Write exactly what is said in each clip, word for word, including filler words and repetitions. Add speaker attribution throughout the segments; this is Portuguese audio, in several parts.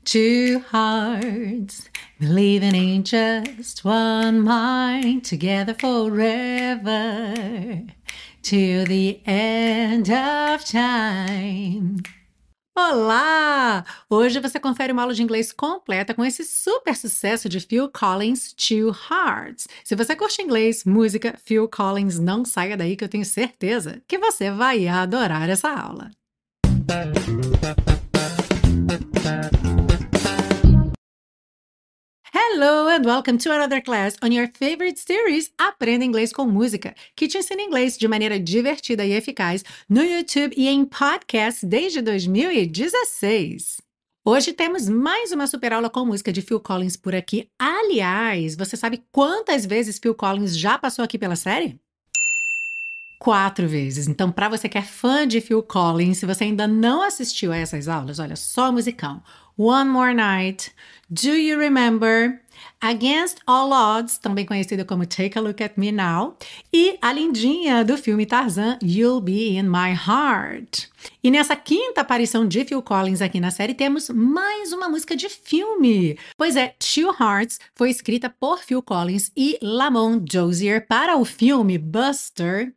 Speaker 1: Two hearts believing in just one mind, together forever, till the end of time. Olá! Hoje você confere uma aula de inglês completa com esse super sucesso de Phil Collins, Two Hearts. Se você curte inglês, música, Phil Collins, não saia daí que eu tenho certeza que você vai adorar essa aula. Hello and welcome to another class on your favorite series Aprenda Inglês com Música, que te ensina inglês de maneira divertida e eficaz no YouTube e em podcast desde dois mil e dezesseis. Hoje temos mais uma super aula com música de Phil Collins por aqui. Aliás, você sabe quantas vezes Phil Collins já passou aqui pela série? Quatro vezes. Então, para você que é fã de Phil Collins, se você ainda não assistiu a essas aulas, olha só musicão. One More Night, Do You Remember, Against All Odds, também conhecida como Take a Look at Me Now, e a lindinha do filme Tarzan, You'll Be in My Heart. E nessa quinta aparição de Phil Collins aqui na série, temos mais uma música de filme. Pois é, Two Hearts foi escrita por Phil Collins e Lamont Dozier para o filme Buster,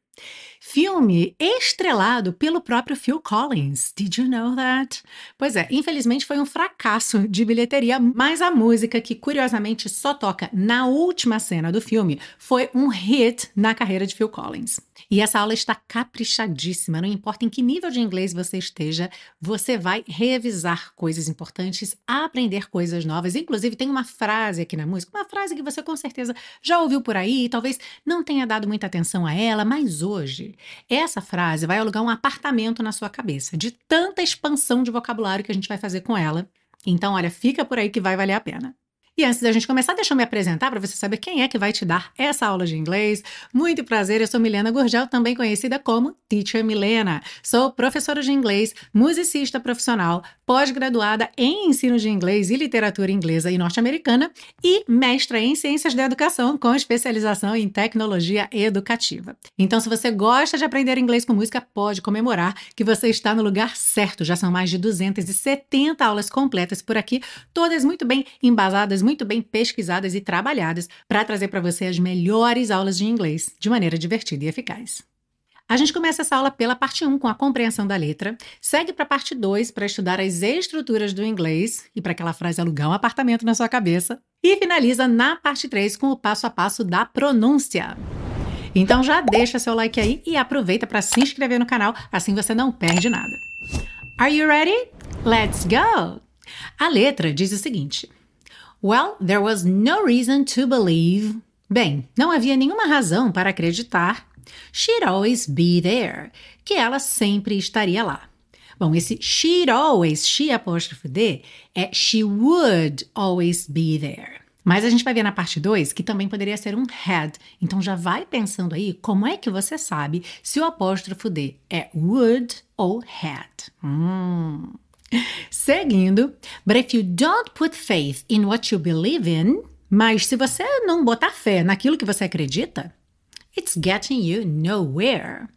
Speaker 1: filme estrelado pelo próprio Phil Collins. Did you know that? Pois é, infelizmente foi um fracasso de bilheteria, mas a música, que curiosamente só toca na última cena do filme, foi um hit na carreira de Phil Collins. E essa aula está caprichadíssima, não importa em que nível de inglês você esteja, você vai revisar coisas importantes, aprender coisas novas. Inclusive tem uma frase aqui na música, uma frase que você com certeza já ouviu por aí, talvez não tenha dado muita atenção a ela, mas hoje essa frase vai alugar um apartamento na sua cabeça, de tanta expansão de vocabulário que a gente vai fazer com ela. Então, olha, fica por aí que vai valer a pena. E antes da gente começar, deixa eu me apresentar para você saber quem é que vai te dar essa aula de inglês. Muito prazer, eu sou Milena Gurgel, também conhecida como Teacher Milena. Sou professora de inglês, musicista profissional, pós-graduada em ensino de inglês e literatura inglesa e norte-americana e mestra em ciências da educação com especialização em tecnologia educativa. Então, se você gosta de aprender inglês com música, pode comemorar que você está no lugar certo. Já são mais de duzentas e setenta aulas completas por aqui, todas muito bem embasadas, muito bem pesquisadas e trabalhadas para trazer para você as melhores aulas de inglês de maneira divertida e eficaz. A gente começa essa aula pela parte um com a compreensão da letra, segue para a parte dois para estudar as estruturas do inglês e para aquela frase alugar um apartamento na sua cabeça, e finaliza na parte três com o passo a passo da pronúncia. Então já deixa seu like aí e aproveita para se inscrever no canal, assim você não perde nada. Are you ready? Let's go! A letra diz o seguinte: Well, there was no reason to believe. Bem, não havia nenhuma razão para acreditar. She'd always be there. Que ela sempre estaria lá. Bom, esse she'd always, she apóstrofo D, é she would always be there. Mas a gente vai ver na parte dois que também poderia ser um had. Então já vai pensando aí como é que você sabe se o apóstrofo D é would ou had. Hum... Seguindo, but if you don't put faith in what you believe in, mas se você não botar fé naquilo que você acredita, it's getting you nowhere.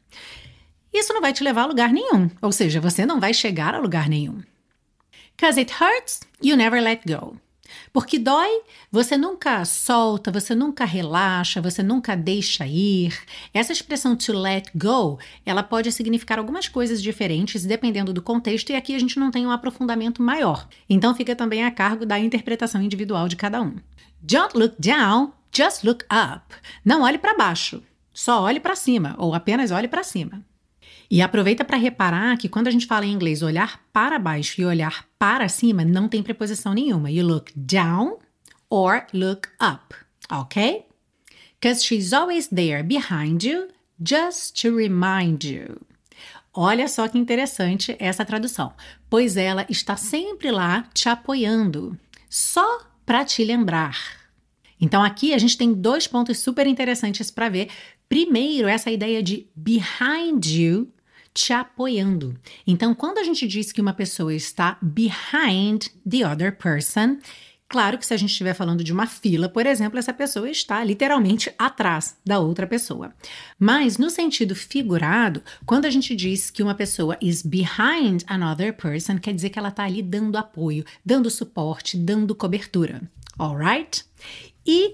Speaker 1: Isso não vai te levar a lugar nenhum, ou seja, você não vai chegar a lugar nenhum. 'Cause it hurts, you never let go. Porque dói, você nunca solta, você nunca relaxa, você nunca deixa ir. Essa expressão to let go, ela pode significar algumas coisas diferentes dependendo do contexto, e aqui a gente não tem um aprofundamento maior. Então fica também a cargo da interpretação individual de cada um. Don't look down, just look up. Não olhe para baixo, só olhe para cima, ou apenas olhe para cima. E aproveita para reparar que quando a gente fala em inglês olhar para baixo e olhar para cima, não tem preposição nenhuma. You look down or look up, ok? Because she's always there behind you, just to remind you. Olha só que interessante essa tradução. Pois ela está sempre lá te apoiando, só para te lembrar. Então aqui a gente tem dois pontos super interessantes para ver. Primeiro, essa ideia de behind you, te apoiando. Então, quando a gente diz que uma pessoa está behind the other person, Claro que se a gente estiver falando de uma fila, por exemplo, essa pessoa está literalmente atrás da outra pessoa. Mas no sentido figurado, quando a gente diz que uma pessoa is behind another person, quer dizer que ela está ali dando apoio, dando suporte, dando cobertura. Alright? E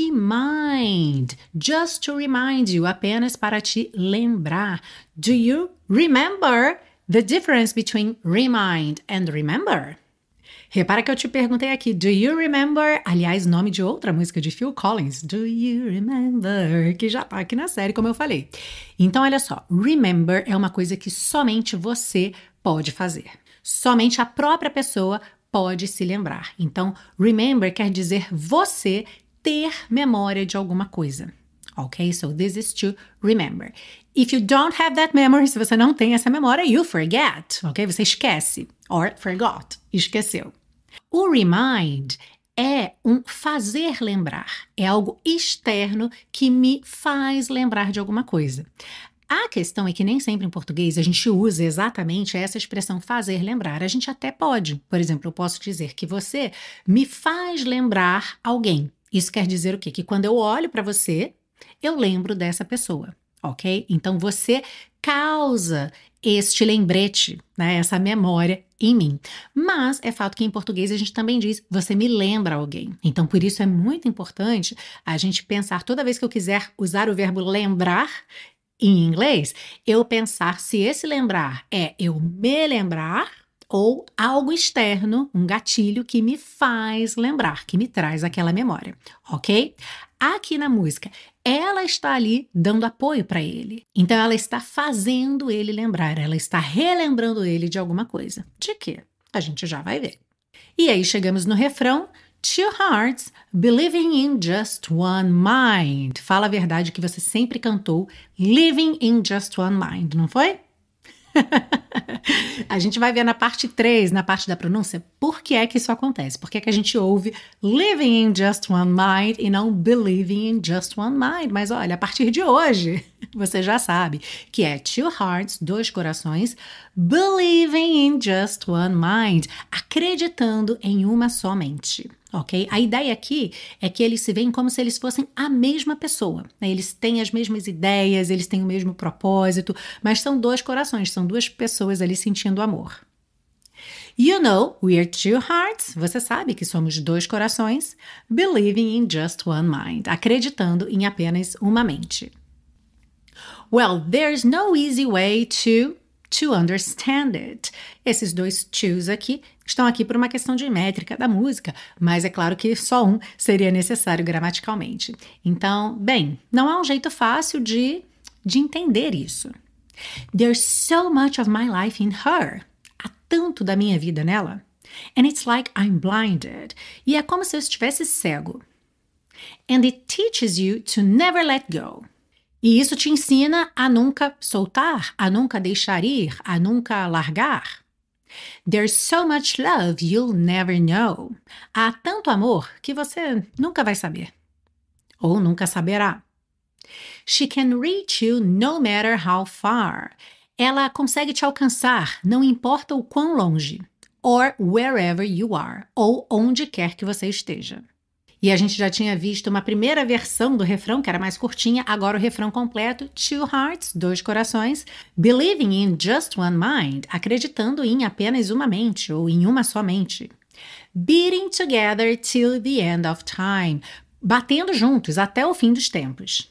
Speaker 1: remind, just to remind you, apenas para te lembrar. Do you remember the difference between remind and remember? Repara que eu te perguntei aqui, do you remember? Aliás, nome de outra música de Phil Collins, do you remember? Que já tá aqui na série, como eu falei. Então, olha só, remember é uma coisa que somente você pode fazer. Somente a própria pessoa pode se lembrar. Então, remember quer dizer você ter memória de alguma coisa. Ok? So, this is to remember. If you don't have that memory, se você não tem essa memória, you forget. Ok? Você esquece. Or forgot. Esqueceu. O remind é um fazer lembrar. É algo externo que me faz lembrar de alguma coisa. A questão é que nem sempre em português a gente usa exatamente essa expressão fazer lembrar. A gente até pode. Por exemplo, eu posso dizer que você me faz lembrar alguém. Isso quer dizer o quê? Que quando eu olho para você, eu lembro dessa pessoa. Ok? Então você causa este lembrete, né, essa memória em mim. Mas é fato que em português a gente também diz, você me lembra alguém. Então, por isso é muito importante a gente pensar, toda vez que eu quiser usar o verbo lembrar em inglês, eu pensar se esse lembrar é eu me lembrar ou algo externo, um gatilho que me faz lembrar, que me traz aquela memória, ok? Aqui na música, ela está ali dando apoio para ele. Então, ela está fazendo ele lembrar, ela está relembrando ele de alguma coisa. De quê? A gente já vai ver. E aí, chegamos no refrão. Two hearts believing in just one mind. Fala a verdade que você sempre cantou living in just one mind, não foi? A gente vai ver na parte três, na parte da pronúncia, por que é que isso acontece. Por que é que a gente ouve living in just one mind e não believing in just one mind. Mas olha, a partir de hoje, você já sabe que é two hearts, dois corações, believing in just one mind, acreditando em uma só mente. Ok? A ideia aqui é que eles se veem como se eles fossem a mesma pessoa, né? Eles têm as mesmas ideias, eles têm o mesmo propósito, mas são dois corações, são duas pessoas ali sentindo amor. You know, we're two hearts. Você sabe que somos dois corações, believing in just one mind, acreditando em apenas uma mente. Well, there's no easy way to to understand it. Esses dois to's aqui estão aqui por uma questão de métrica da música, mas é claro que só um seria necessário gramaticalmente. Então, bem, não há um jeito fácil de, de entender isso. There's so much of my life in her. Há tanto da minha vida nela. And it's like I'm blinded. E é como se eu estivesse cego. And it teaches you to never let go. E isso te ensina a nunca soltar, a nunca deixar ir, a nunca largar. There's so much love you'll never know. Há tanto amor que você nunca vai saber. Ou nunca saberá. She can reach you no matter how far. Ela consegue te alcançar, não importa o quão longe. Or wherever you are. Ou onde quer que você esteja. E a gente já tinha visto uma primeira versão do refrão, que era mais curtinha, agora o refrão completo, two hearts, dois corações, believing in just one mind, acreditando em apenas uma mente, ou em uma só mente. Beating together till the end of time, batendo juntos até o fim dos tempos.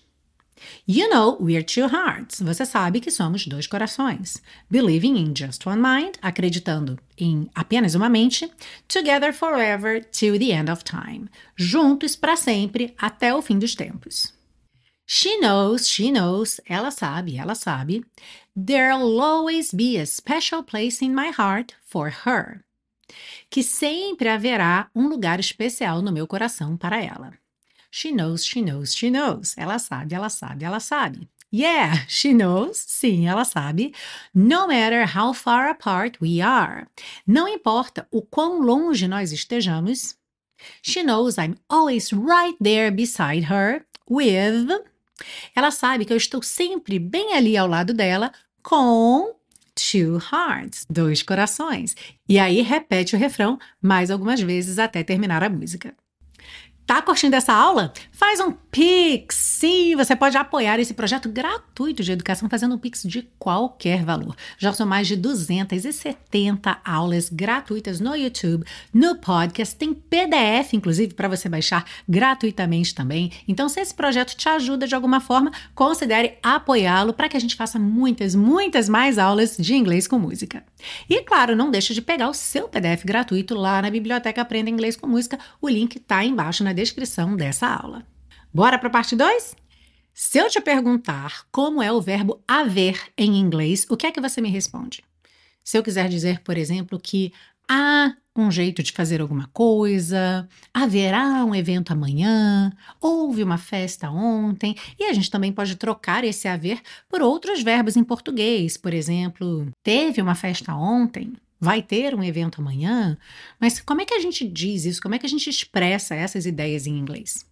Speaker 1: You know, we're two hearts. Você sabe que somos dois corações. Believing in just one mind, acreditando em apenas uma mente. Together forever till the end of time. Juntos para sempre até o fim dos tempos. She knows, she knows, ela sabe, ela sabe. There'll always be a special place in my heart for her. Que sempre haverá um lugar especial no meu coração para ela. She knows, she knows, she knows. Ela sabe, ela sabe, ela sabe. Yeah, she knows. Sim, ela sabe. No matter how far apart we are. Não importa o quão longe nós estejamos. She knows I'm always right there beside her with. Ela sabe que eu estou sempre bem ali ao lado dela com two hearts, dois corações. E aí repete o refrão mais algumas vezes até terminar a música. Tá curtindo essa aula? Faz um Pix! Sim, você pode apoiar esse projeto gratuito de educação fazendo um Pix de qualquer valor. Já são mais de duzentas e setenta aulas gratuitas no YouTube, no podcast, tem P D F, inclusive, para você baixar gratuitamente também. Então, se esse projeto te ajuda de alguma forma, considere apoiá-lo para que a gente faça muitas, muitas mais aulas de inglês com música. E, claro, não deixe de pegar o seu P D F gratuito lá na Biblioteca Aprenda Inglês com Música. O link está embaixo na descrição dessa aula. Bora para a parte dois? Se eu te perguntar como é o verbo haver em inglês, o que é que você me responde? Se eu quiser dizer, por exemplo, que há um jeito de fazer alguma coisa, haverá um evento amanhã, houve uma festa ontem, e a gente também pode trocar esse haver por outros verbos em português, por exemplo, teve uma festa ontem, vai ter um evento amanhã, mas como é que a gente diz isso? Como é que a gente expressa essas ideias em inglês?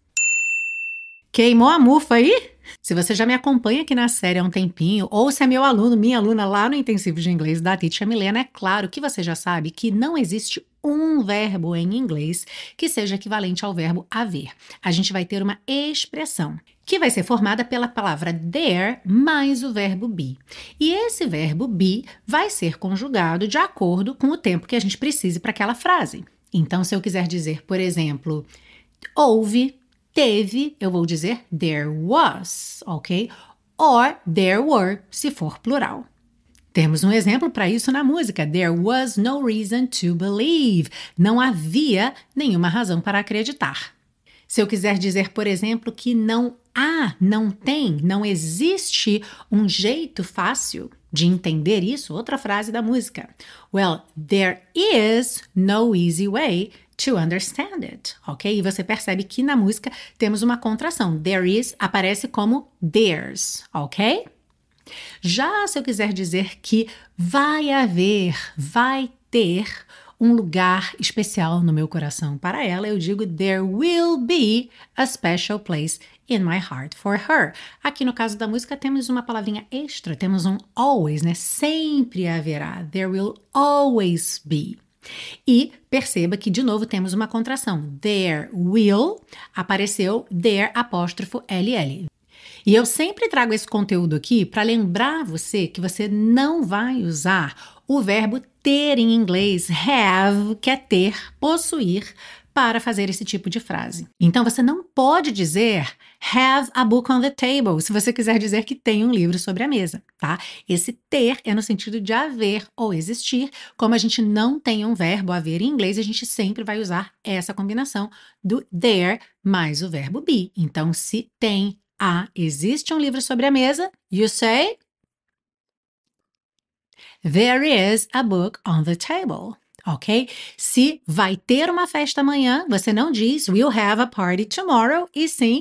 Speaker 1: Queimou a mufa aí? Se você já me acompanha aqui na série há um tempinho, ou se é meu aluno, minha aluna lá no intensivo de inglês da Teacher Milena, é claro que você já sabe que não existe um verbo em inglês que seja equivalente ao verbo haver. A gente vai ter uma expressão que vai ser formada pela palavra there mais o verbo be. E esse verbo be vai ser conjugado de acordo com o tempo que a gente precise para aquela frase. Então, se eu quiser dizer, por exemplo, houve, teve, eu vou dizer there was, ok? Or there were, se for plural. Temos um exemplo para isso na música. There was no reason to believe. Não havia nenhuma razão para acreditar. Se eu quiser dizer, por exemplo, que não há, não tem, não existe um jeito fácil de entender isso, outra frase da música. Well, there is no easy way to understand it, ok? E você percebe que na música temos uma contração. There is aparece como there's, ok? Já se eu quiser dizer que vai haver, vai ter um lugar especial no meu coração para ela, eu digo there will be a special place in my heart for her. Aqui no caso da música temos uma palavrinha extra, temos um always, né? Sempre haverá. There will always be. E perceba que de novo temos uma contração. There will, apareceu there apóstrofo ll. E eu sempre trago esse conteúdo aqui para lembrar você que você não vai usar o verbo ter em inglês, have, que é ter, possuir, para fazer esse tipo de frase. Então você não pode dizer have a book on the table, se você quiser dizer que tem um livro sobre a mesa, tá? Esse ter é no sentido de haver ou existir. Como a gente não tem um verbo haver em inglês, a gente sempre vai usar essa combinação do there mais o verbo be. Então, se tem Ah, existe um livro sobre a mesa? You say? There is a book on the table. Ok? Se vai ter uma festa amanhã, você não diz we'll have a party tomorrow, e sim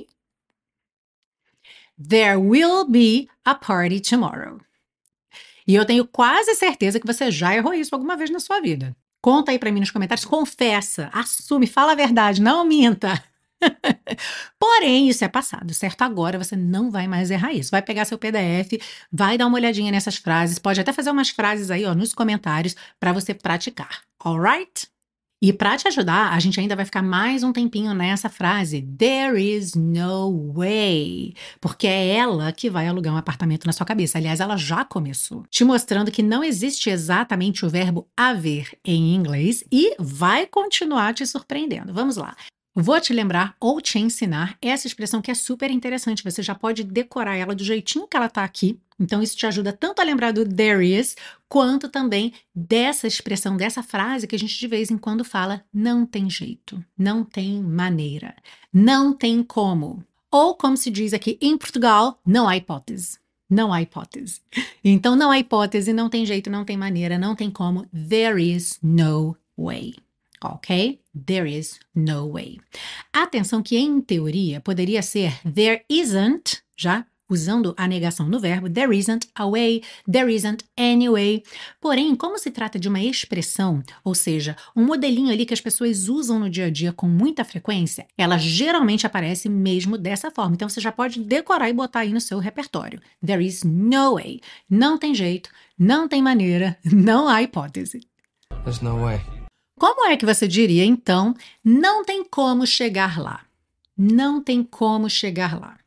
Speaker 1: there will be a party tomorrow. E eu tenho quase certeza que você já errou isso alguma vez na sua vida. Conta aí pra mim nos comentários, confessa, assume, fala a verdade, não minta. Porém, isso é passado, certo? Agora você não vai mais errar isso. Vai pegar seu P D F, vai dar uma olhadinha nessas frases, pode até fazer umas frases aí, ó, nos comentários para você praticar, alright? E para te ajudar, a gente ainda vai ficar mais um tempinho nessa frase, there is no way, porque é ela que vai alugar um apartamento na sua cabeça. Aliás, ela já começou, te mostrando que não existe exatamente o verbo haver em inglês e vai continuar te surpreendendo. Vamos lá. Vou te lembrar ou te ensinar essa expressão que é super interessante. Você já pode decorar ela do jeitinho que ela está aqui. Então, isso te ajuda tanto a lembrar do there is, quanto também dessa expressão, dessa frase que a gente de vez em quando fala, não tem jeito, não tem maneira, não tem como. Ou, como se diz aqui em Portugal, não há hipótese. Não há hipótese. Então, não há hipótese, não tem jeito, não tem maneira, não tem como. There is no way. Ok? There is no way. Atenção que, em teoria, poderia ser there isn't, já usando a negação no verbo there isn't a way, there isn't any way. Porém, como se trata de uma expressão, ou seja, um modelinho ali que as pessoas usam no dia a dia com muita frequência, ela geralmente aparece mesmo dessa forma. Então, você já pode decorar e botar aí no seu repertório. There is no way. Não tem jeito, não tem maneira, não há hipótese.
Speaker 2: There's no way.
Speaker 1: Como é que você diria, então, não tem como chegar lá? Não tem como chegar lá.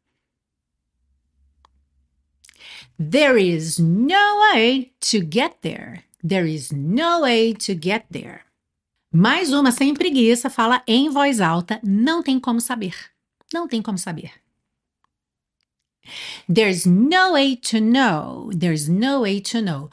Speaker 1: There is no way to get there. There is no way to get there. Mais uma sem preguiça, fala em voz alta, não tem como saber. Não tem como saber. There's no way to know. There's no way to know.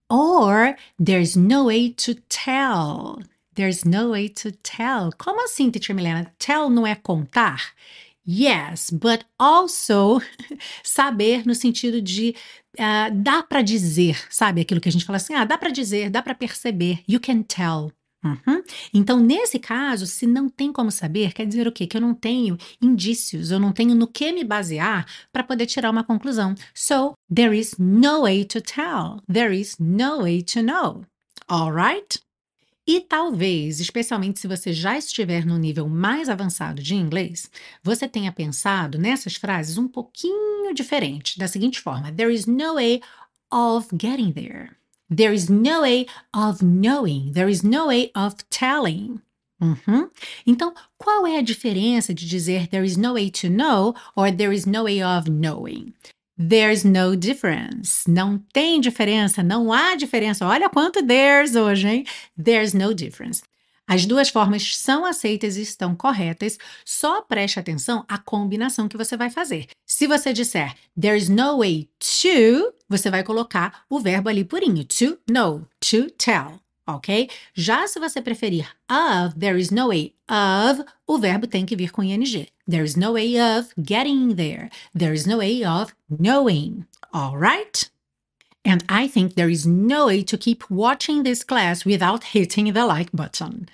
Speaker 1: Or there's no way to tell. There's no way to tell. Como assim, Teacher Milena? Tell não é contar? Yes, but also saber no sentido de uh, dá para dizer, sabe? Aquilo que a gente fala assim, ah, dá para dizer, dá para perceber. You can tell. Uhum. Então, nesse caso, se não tem como saber, quer dizer o quê? Que eu não tenho indícios, eu não tenho no que me basear para poder tirar uma conclusão. So, there is no way to tell. There is no way to know. Alright? E talvez, especialmente se você já estiver no nível mais avançado de inglês, você tenha pensado nessas frases um pouquinho diferente, da seguinte forma: There is no way of getting there. There is no way of knowing. There is no way of telling. Uhum. Então, qual é a diferença de dizer there is no way to know or there is no way of knowing? There's no difference. Não tem diferença, não há diferença. Olha quanto there's hoje, hein? There's no difference. As duas formas são aceitas e estão corretas, só preste atenção à combinação que você vai fazer. Se você disser there's no way to, você vai colocar o verbo ali purinho, to know, to tell, ok? Já se você preferir of, there is no way of, o verbo tem que vir com ing. There is no way of getting there. There is no way of knowing, alright? And I think there is no way to keep watching this class without hitting the like button.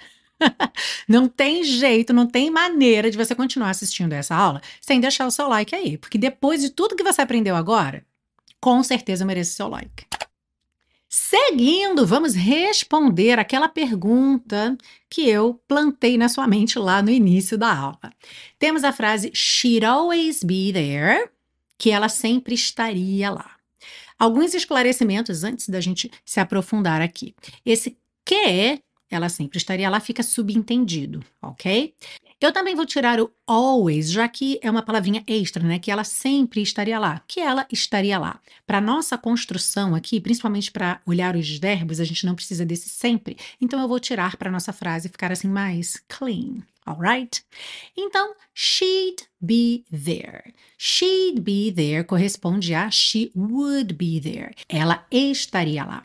Speaker 1: Não tem jeito, não tem maneira de você continuar assistindo essa aula sem deixar o seu like aí, porque depois de tudo que você aprendeu agora, com certeza merece o seu like. Seguindo, vamos responder aquela pergunta que eu plantei na sua mente lá no início da aula. Temos a frase she'd always be there, que ela sempre estaria lá. Alguns esclarecimentos antes da gente se aprofundar aqui. Esse que, ela sempre estaria lá, fica subentendido, ok? Eu também vou tirar o always, já que é uma palavrinha extra, né? Que ela sempre estaria lá, que ela estaria lá. Para nossa construção aqui, principalmente para olhar os verbos, a gente não precisa desse sempre. Então, eu vou tirar para nossa frase ficar assim mais clean, alright? Então, she'd be there. She'd be there corresponde a she would be there. Ela estaria lá.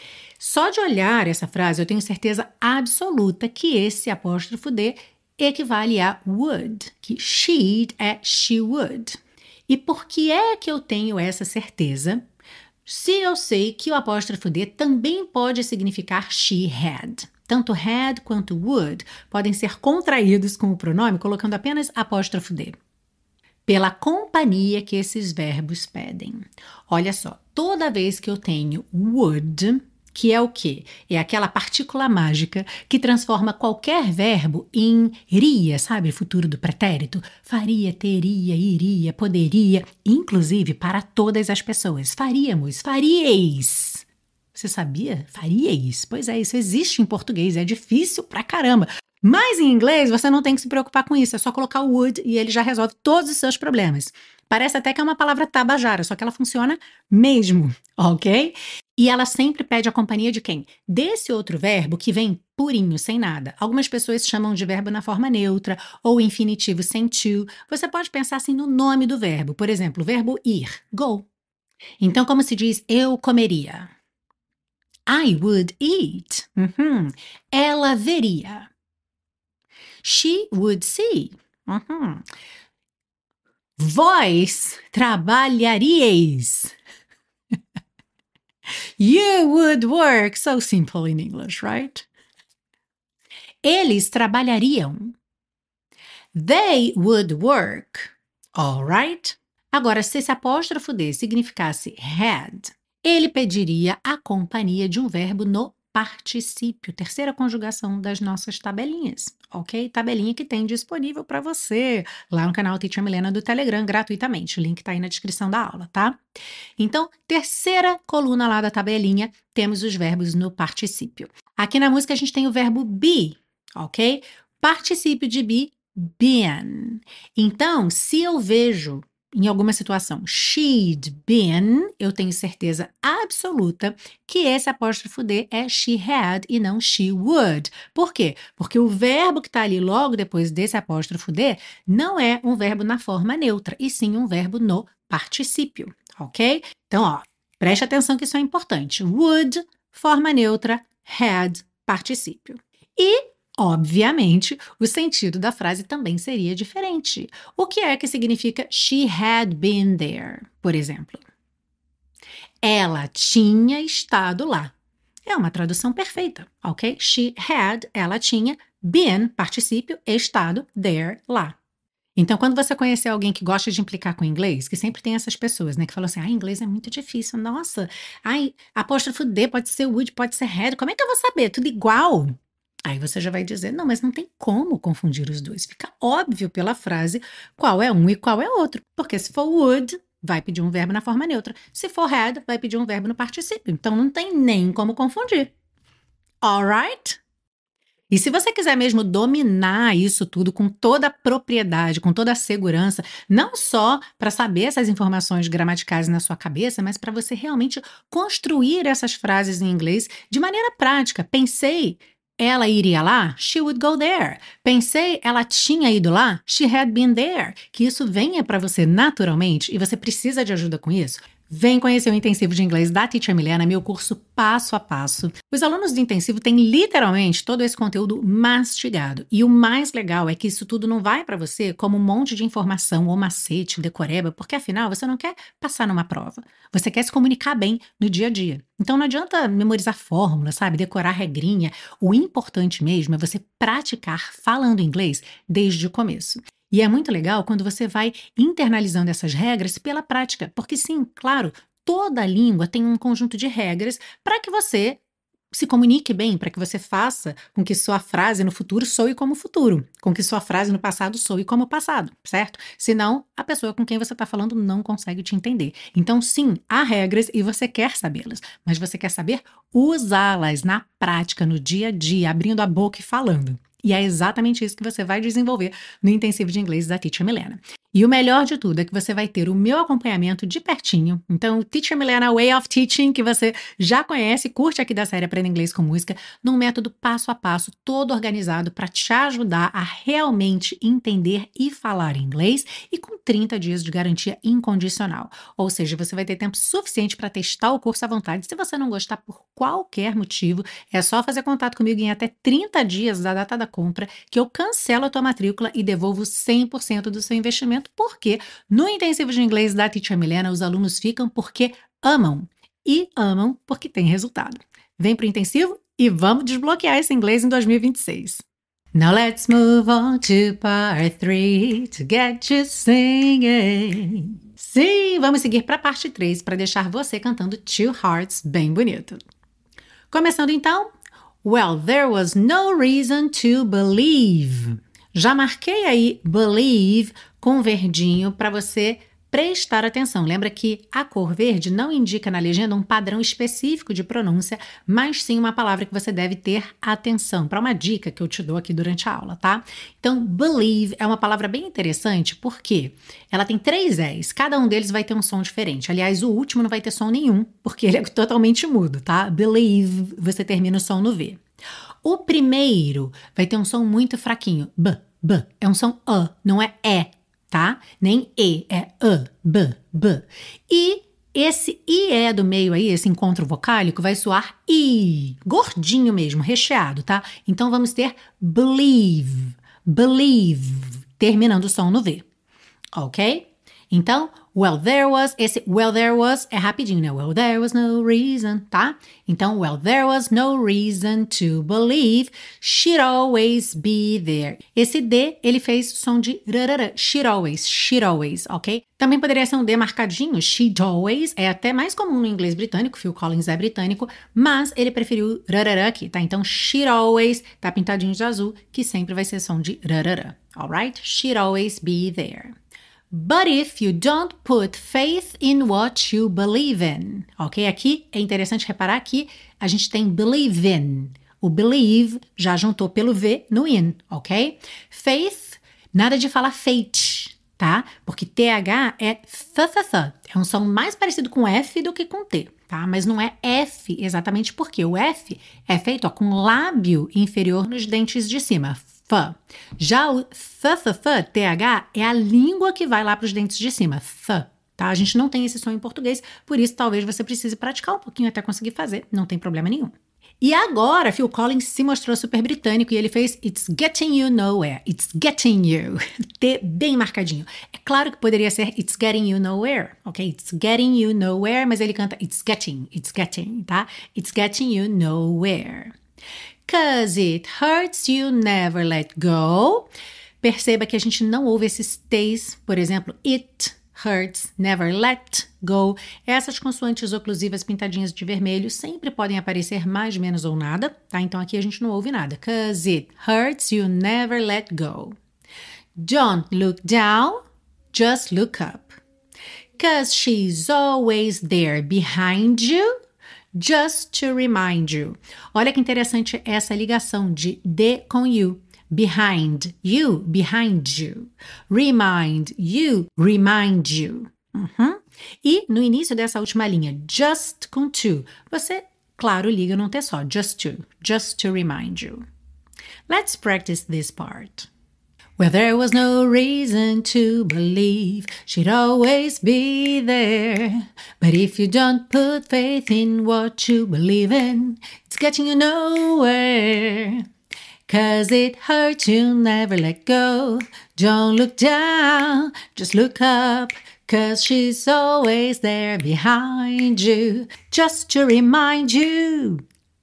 Speaker 1: Só de olhar essa frase, eu tenho certeza absoluta que esse apóstrofo D equivale a would, que she'd é she would. E por que é que eu tenho essa certeza? Se eu sei que o apóstrofo D também pode significar she had. Tanto had quanto would podem ser contraídos com o pronome colocando apenas apóstrofo D. Pela companhia que esses verbos pedem. Olha só, toda vez que eu tenho would, que é o quê? É aquela partícula mágica que transforma qualquer verbo em iria, sabe? Futuro do pretérito. Faria, teria, iria, poderia, inclusive para todas as pessoas. Faríamos, faríeis. Você sabia? Faríeis. Pois é, isso existe em português, é difícil pra caramba. Mas em inglês você não tem que se preocupar com isso, é só colocar o would e ele já resolve todos os seus problemas. Parece até que é uma palavra tabajara, só que ela funciona mesmo, ok? E ela sempre pede a companhia de quem? Desse outro verbo que vem purinho, sem nada. Algumas pessoas chamam de verbo na forma neutra ou infinitivo sem to. Você pode pensar assim no nome do verbo. Por exemplo, o verbo ir, go. Então, como se diz eu comeria? I would eat. Uhum. Ela veria. She would see. Uhum. Vós trabalharíeis. You would work. So simple in English, right? Eles trabalhariam. They would work. All right? Agora, se esse apóstrofo D significasse had, ele pediria a companhia de um verbo no particípio, terceira conjugação das nossas tabelinhas, ok? Tabelinha que tem disponível para você lá no canal Teacher Milena do Telegram gratuitamente. O link está aí na descrição da aula, tá? Então, terceira coluna lá da tabelinha, temos os verbos no particípio. Aqui na música a gente tem o verbo be, ok? Particípio de be, been. Então, se eu vejo em alguma situação she'd been, eu tenho certeza absoluta que esse apóstrofo D é she had e não she would. Por quê? Porque o verbo que está ali logo depois desse apóstrofo D não é um verbo na forma neutra, e sim um verbo no particípio, ok? Então, ó, preste atenção que isso é importante. Would, forma neutra, had, particípio. E, obviamente, o sentido da frase também seria diferente. O que é que significa she had been there, por exemplo? Ela tinha estado lá. É uma tradução perfeita, ok? She had, ela tinha, been, particípio, estado, there, lá. Então, quando você conhecer alguém que gosta de implicar com inglês, que sempre tem essas pessoas, né, que falam assim, ah, inglês é muito difícil, nossa, ai, apóstrofo D pode ser would, pode ser had, como é que eu vou saber? Tudo igual. Aí você já vai dizer, não, mas não tem como confundir os dois. Fica óbvio pela frase qual é um e qual é outro. Porque se for would, vai pedir um verbo na forma neutra. Se for had, vai pedir um verbo no particípio. Então não tem nem como confundir. Alright? E se você quiser mesmo dominar isso tudo com toda a propriedade, com toda a segurança, não só para saber essas informações gramaticais na sua cabeça, mas para você realmente construir essas frases em inglês de maneira prática. Pensei, ela iria lá? She would go there. Pensei, ela tinha ido lá? She had been there. Que isso venha para você naturalmente e você precisa de ajuda com isso. Vem conhecer o Intensivo de Inglês da Teacher Milena, meu curso passo a passo. Os alunos do Intensivo têm literalmente todo esse conteúdo mastigado. E o mais legal é que isso tudo não vai para você como um monte de informação ou macete, decoreba, porque afinal você não quer passar numa prova. Você quer se comunicar bem no dia a dia. Então não adianta memorizar fórmula, sabe? Decorar regrinha. O importante mesmo é você praticar falando inglês desde o começo. E é muito legal quando você vai internalizando essas regras pela prática, porque sim, claro, toda língua tem um conjunto de regras para que você se comunique bem, para que você faça com que sua frase no futuro soe como futuro, com que sua frase no passado soe como passado, certo? Senão, a pessoa com quem você está falando não consegue te entender. Então, sim, há regras e você quer sabê-las, mas você quer saber usá-las na prática, no dia a dia, abrindo a boca e falando. E é exatamente isso que você vai desenvolver no Intensivo de Inglês da Teacher Milena. E o melhor de tudo é que você vai ter o meu acompanhamento de pertinho. Então, Teacher Milena Way of Teaching, que você já conhece, curte aqui da série Aprenda Inglês com Música, num método passo a passo, todo organizado para te ajudar a realmente entender e falar inglês e com trinta dias de garantia incondicional. Ou seja, você vai ter tempo suficiente para testar o curso à vontade. Se você não gostar por qualquer motivo, é só fazer contato comigo em até trinta dias da data da compra, que eu cancelo a tua matrícula e devolvo cem por cento do seu investimento, porque no Intensivo de Inglês da Teacher Milena, os alunos ficam porque amam. E amam porque tem resultado. Vem pro Intensivo e vamos desbloquear esse inglês em dois mil e vinte e seis. Now let's move on to part three to get you singing. Sim, vamos seguir para a parte três para deixar você cantando Two Hearts bem bonito. Começando então, well, there was no reason to believe. Já marquei aí believe com verdinho para você prestar atenção. Lembra que a cor verde não indica na legenda um padrão específico de pronúncia, mas sim uma palavra que você deve ter atenção, para uma dica que eu te dou aqui durante a aula, tá? Então, believe é uma palavra bem interessante porque ela tem três S, cada um deles vai ter um som diferente. Aliás, o último não vai ter som nenhum, porque ele é totalmente mudo, tá? Believe, você termina o som no V. O primeiro vai ter um som muito fraquinho, B, B, é um som A, não é E, tá? Nem E, é A, B, B. E esse I E do meio aí, esse encontro vocálico, vai soar I, gordinho mesmo, recheado, tá? Então vamos ter believe, believe, terminando o som no V, ok? Então, well, there was, esse well, there was é rapidinho, né? Well, there was no reason, tá? Então, well, there was no reason to believe she'd always be there. Esse D, ele fez som de rarara, she'd always, she'd always, ok? Também poderia ser um D marcadinho, she'd always, é até mais comum no inglês britânico, Phil Collins é britânico, mas ele preferiu rarara aqui, tá? Então, she'd always, tá pintadinho de azul, que sempre vai ser som de rarara, alright? She'd always be there. But if you don't put faith in what you believe in, ok? Aqui é interessante reparar que a gente tem believe in. O believe já juntou pelo V no in, ok? Faith, nada de falar fate, tá? Porque T H é th, th, th. É um som mais parecido com F do que com T, tá? Mas não é F exatamente porque o F é feito ó, com lábio inferior nos dentes de cima. F. Já o th, th, th, T H, é a língua que vai lá para os dentes de cima. Th, tá? A gente não tem esse som em português, por isso talvez você precise praticar um pouquinho até conseguir fazer, não tem problema nenhum. E agora, Phil Collins se mostrou super britânico e ele fez It's Getting You Nowhere. It's Getting You. T bem marcadinho. É claro que poderia ser It's Getting You Nowhere, ok? It's Getting You Nowhere, mas ele canta It's Getting, It's Getting, tá? It's Getting You Nowhere. Cause it hurts you never let go. Perceba que a gente não ouve esses T's, por exemplo, it hurts, never let go. Essas consoantes oclusivas pintadinhas de vermelho sempre podem aparecer mais, menos ou nada, tá? Então aqui a gente não ouve nada. Cause it hurts you never let go. Don't look down, just look up. Cause she's always there behind you. Just to remind you. Olha que interessante essa ligação de D com you. Behind you, behind you. Remind you, remind you. Uhum. E no início dessa última linha, just com to, você, claro, liga num T só. Just to, just to remind you. Let's practice this part. Well, there was no reason to believe she'd always be there. But if you don't put faith in what you believe in, it's getting you nowhere. Cause it hurts you, never let go. Don't look down, just look up. Cause she's always there behind you, just to remind you.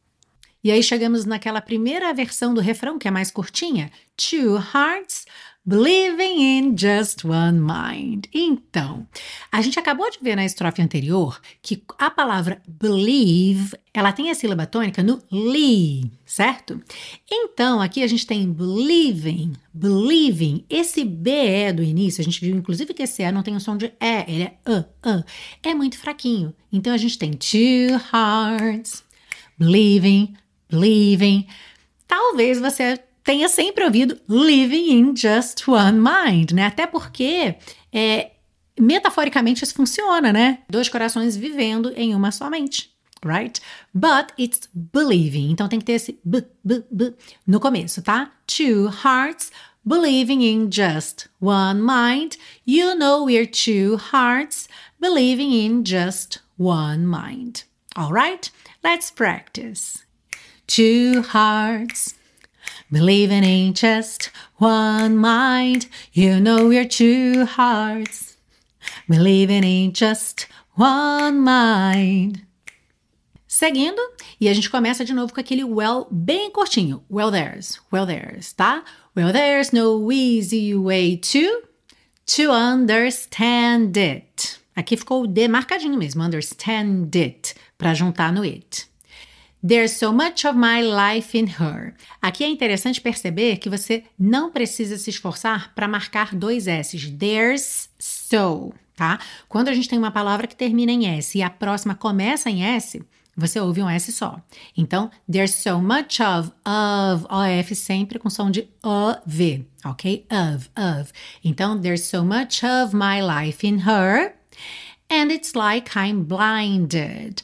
Speaker 1: E aí chegamos naquela primeira versão do refrão, que é mais curtinha. Two hearts believing in just one mind. Então, a gente acabou de ver na estrofe anterior que a palavra believe, ela tem a sílaba tônica no li, certo? Então, aqui a gente tem believing, believing. Esse B E do início, a gente viu inclusive que esse E não tem o som de E, ele é A, A. É muito fraquinho. Então, a gente tem two hearts believing, believing. Talvez você tenha sempre ouvido living in just one mind, né? Até porque, é, metaforicamente, isso funciona, né? Dois corações vivendo em uma só mente, right? But it's believing. Então tem que ter esse b, b, b no começo, tá? Two hearts believing in just one mind. You know we're two hearts believing in just one mind. All right? Let's practice. Two hearts believing in just one mind. You know we're two hearts believing in just one mind. Seguindo, e a gente começa de novo com aquele well bem curtinho. Well, there's, well, there's, tá? Well, there's no easy way to, to understand it. Aqui ficou o D marcadinho mesmo, understand it, para juntar no it. There's so much of my life in her. Aqui é interessante perceber que você não precisa se esforçar para marcar dois S's. There's so, tá? Quando a gente tem uma palavra que termina em S e a próxima começa em S, você ouve um S só. Então, there's so much of, of, O F sempre com som de O V, ok? Of, of. Então, there's so much of my life in her, and it's like I'm blinded.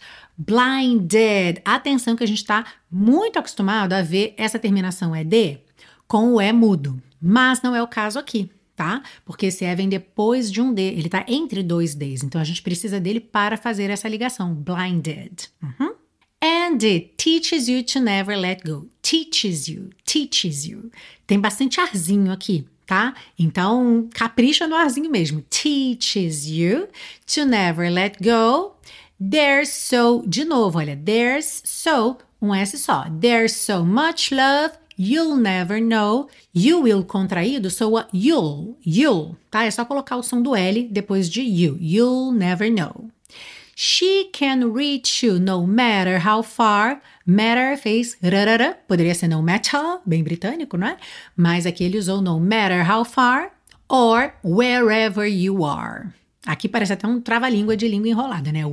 Speaker 1: Blinded. Atenção que a gente está muito acostumado a ver essa terminação E D com o E mudo, mas não é o caso aqui, tá? Porque esse E vem depois de um D, ele está entre dois Ds, então a gente precisa dele para fazer essa ligação, blinded. Uhum. And it teaches you to never let go. Teaches you, teaches you. Tem bastante arzinho aqui, tá? Então, capricha no arzinho mesmo. Teaches you to never let go. There's so, de novo, olha, there's so, um S só. There's so much love, you'll never know. You will contraído soa you'll, you'll, tá? É só colocar o som do L depois de you. You'll never know. She can reach you no matter how far. Matter fez rarara, poderia ser no matter, bem britânico, não é? Mas aqui ele usou no matter how far or wherever you are. Aqui parece até um trava-língua de língua enrolada, né?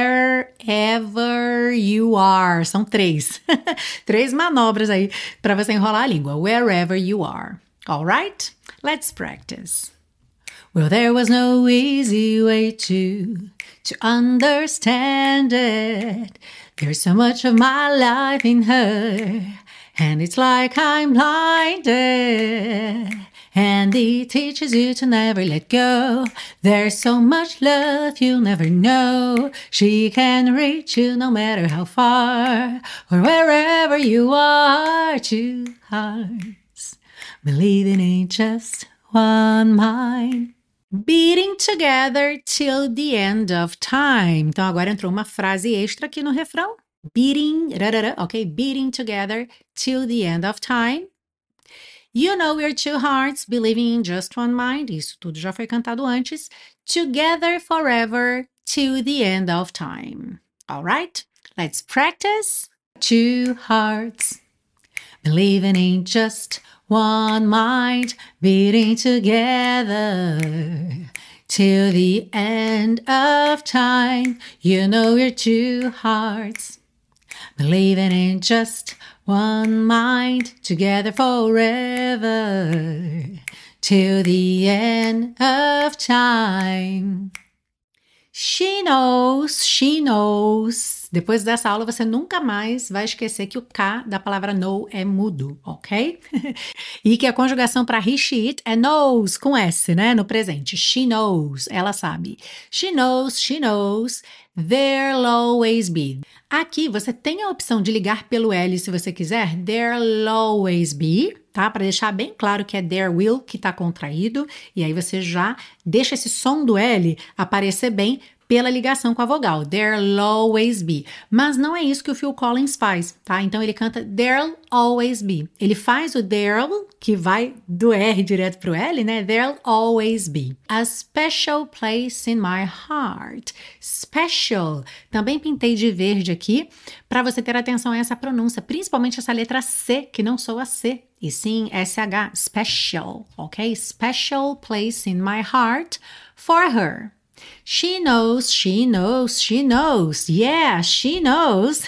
Speaker 1: Wherever you are. São três. Três manobras aí para você enrolar a língua. Wherever you are. All right? Let's practice. Well, there was no easy way to, to understand it. There's so much of my life in her, and it's like I'm blinded. And he teaches you to never let go. There's so much love you'll never know. She can reach you no matter how far, or wherever you are. Two hearts believing in just one mind, beating together till the end of time. Então agora entrou uma frase extra aqui no refrão. Beating, rarara, ok? Beating together till the end of time. You know we're two hearts believing in just one mind. Isso tudo já foi cantado antes. Together forever till the end of time. All right? Let's practice. Two hearts believing in just one mind, beating together till the end of time. You know we're two hearts believing in just one mind, together forever till the end of time. She knows, she knows. Depois dessa aula você nunca mais vai esquecer que o K da palavra know é mudo, ok? E que a conjugação para he, she, it é knows com S, né? No presente. She knows, ela sabe. She knows, she knows, there'll always be. Aqui você tem a opção de ligar pelo L se você quiser, there'll always be, tá? Para deixar bem claro que é there will que está contraído, e aí você já deixa esse som do L aparecer bem pela ligação com a vogal, there'll always be. Mas não é isso que o Phil Collins faz, tá? Então ele canta there'll always be. Ele faz o there'll, que vai do R direto pro L, né? There'll always be. A special place in my heart. Special. Também pintei de verde aqui para você ter atenção a essa pronúncia, principalmente essa letra C, que não soa C, e sim S H. Special, ok? Special place in my heart for her. She knows, she knows, she knows. Yeah, she knows.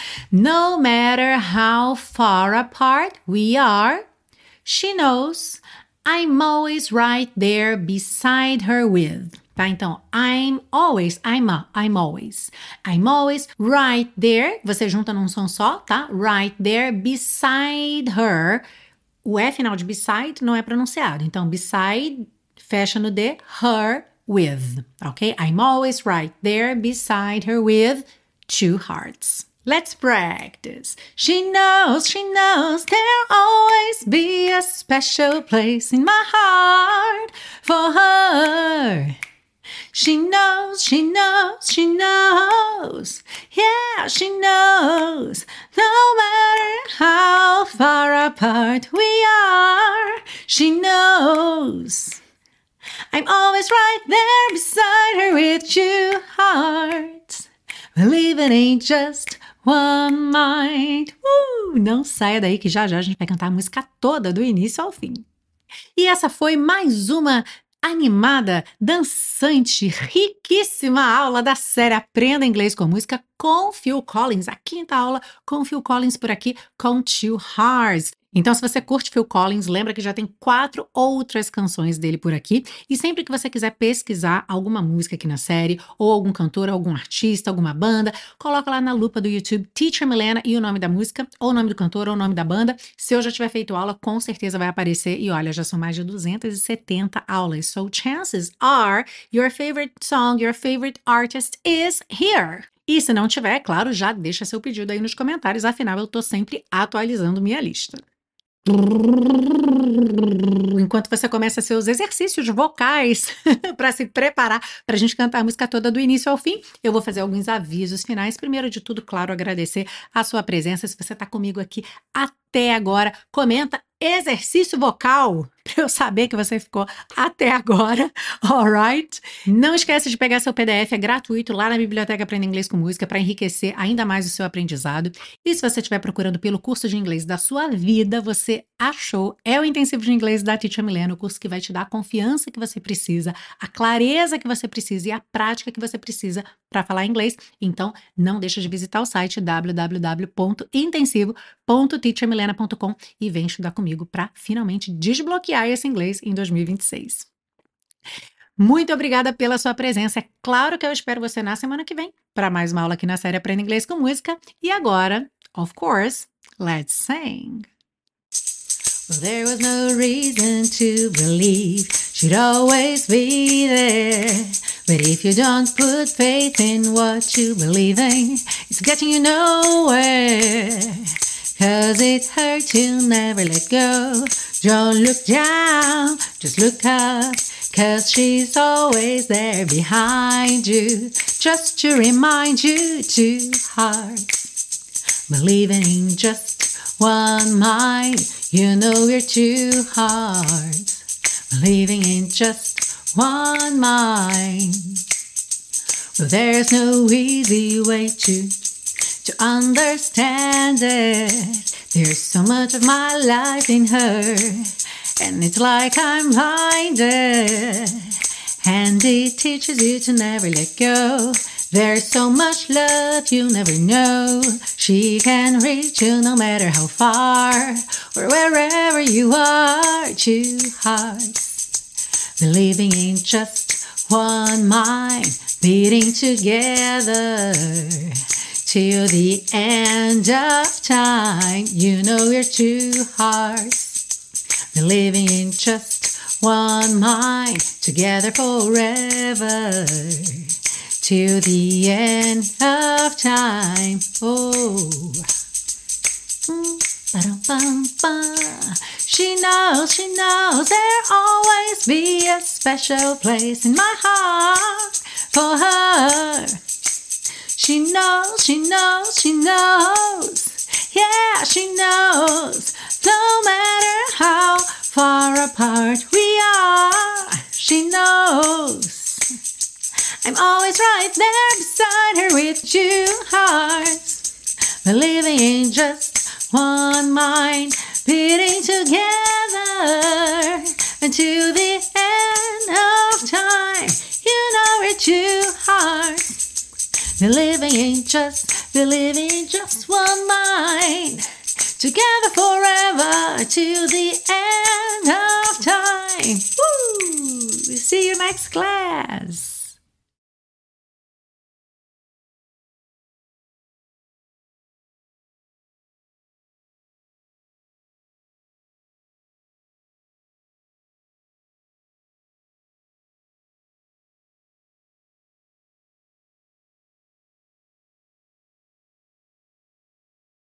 Speaker 1: No matter how far apart we are, she knows I'm always right there beside her with. Tá? Então, I'm always, I'm a, I'm always. I'm always right there. Você junta num som só, tá? Right there beside her. O E final de beside não é pronunciado. Então, beside, fecha no D, her, with, okay? I'm always right there beside her with two hearts. Let's practice. She knows, she knows there'll always be a special place in my heart for her. She knows, she knows, she knows. Yeah, she knows. No matter how far apart we are, she knows. I'm always right there beside her with two hearts, believing in just one mind. Uh, não saia daí que já já a gente vai cantar a música toda do início ao fim. E essa foi mais uma animada, dançante, riquíssima aula da série Aprenda Inglês com Música com Phil Collins. A quinta aula com Phil Collins por aqui com Two Hearts. Então, se você curte Phil Collins, lembra que já tem quatro outras canções dele por aqui. E sempre que você quiser pesquisar alguma música aqui na série, ou algum cantor, algum artista, alguma banda, coloca lá na lupa do YouTube Teacher Milena e o nome da música, ou o nome do cantor, ou o nome da banda. Se eu já tiver feito aula, com certeza vai aparecer. E olha, já são mais de duzentas e setenta aulas. So chances are your favorite song, your favorite artist is here. E se não tiver, claro, já deixa seu pedido aí nos comentários. Afinal, eu tô sempre atualizando minha lista. Enquanto você começa seus exercícios vocais para se preparar para a gente cantar a música toda do início ao fim, eu vou fazer alguns avisos finais. Primeiro de tudo, claro, agradecer a sua presença. Se você está comigo aqui até agora, comenta exercício vocal para eu saber que você ficou até agora, alright? Não esquece de pegar seu P D F, é gratuito lá na Biblioteca Aprenda Inglês com Música para enriquecer ainda mais o seu aprendizado. E se você estiver procurando pelo curso de inglês da sua vida, você achou, é o Intensivo de Inglês da Teacher Milena, o curso que vai te dar a confiança que você precisa, a clareza que você precisa e a prática que você precisa para falar inglês. Então, não deixa de visitar o site w w w ponto intensivo ponto teacher milena ponto com e vem estudar comigo para finalmente desbloquear esse inglês em dois mil e vinte e seis. Muito obrigada pela sua presença. É claro que eu espero você na semana que vem para mais uma aula aqui na série Aprenda Inglês com Música. E agora, of course, let's sing. Well, there was no reason to believe she'd always be there. But if you don't put faith in what you believe in, it's getting you nowhere. Cause it hurts, you'll never let go. Don't look down, just look up. Cause she's always there behind you, just to remind you two hearts believing in just one mind. You know we're two hearts believing in just one mind. Well, there's no easy way to to understand it. There's so much of my life in her, and it's like I'm blinded. And it teaches you to never let go. There's so much love you never know. She can reach you no matter how far, or wherever you are. Two hearts believing in just one mind, beating together till the end of time. You know we're two hearts believing in just one mind, together forever till the end of time. Oh, mm, she knows, she knows there'll always be a special place in my heart for her. She knows, she knows, she knows, yeah, she knows. No matter how far apart we are, she knows. I'm always right there beside her with two hearts, believing in just one mind, beating together until the end of time. You know we're two hearts, believing in just, believing in just one mind, together forever till the end of time. Woo! See you next class.